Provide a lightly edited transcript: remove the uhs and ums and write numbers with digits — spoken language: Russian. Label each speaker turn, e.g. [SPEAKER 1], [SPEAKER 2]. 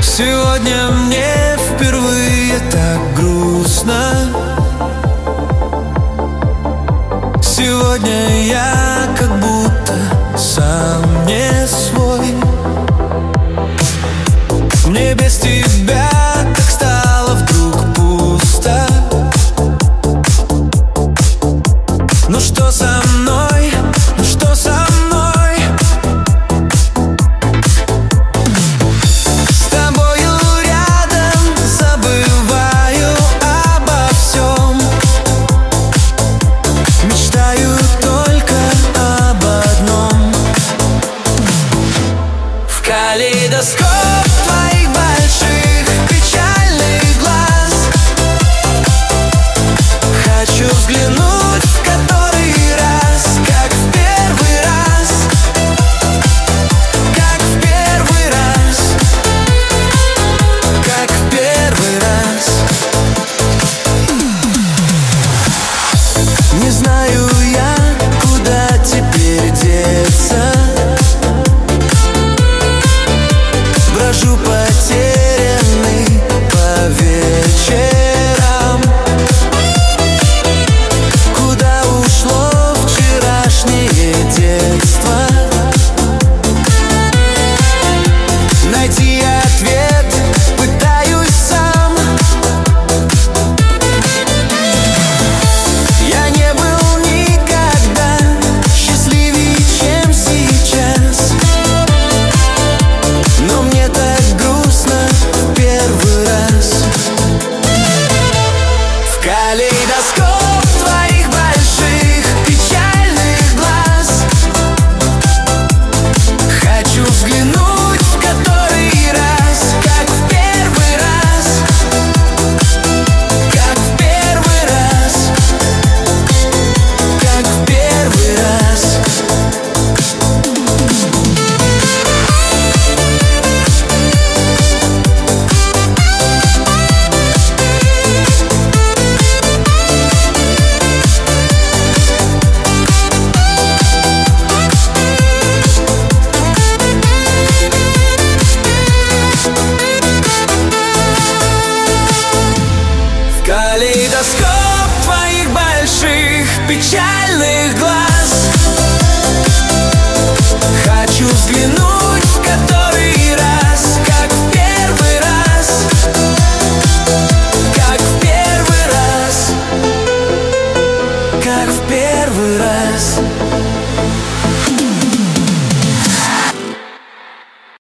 [SPEAKER 1] Сегодня мне впервые так грустно. Сегодня я как будто сам не свой. Мне без тебя так стало вдруг пусто. Ну что со мной? Ну что со мной? С тобою рядом забываю обо всем. Мечтаю только об одном. В калейдоскоп твоих больших печальных глаз хочу взглянуть в который раз, как в первый раз, как в первый раз, как в первый раз. Не знаю я, куда теперь деться. Брожу по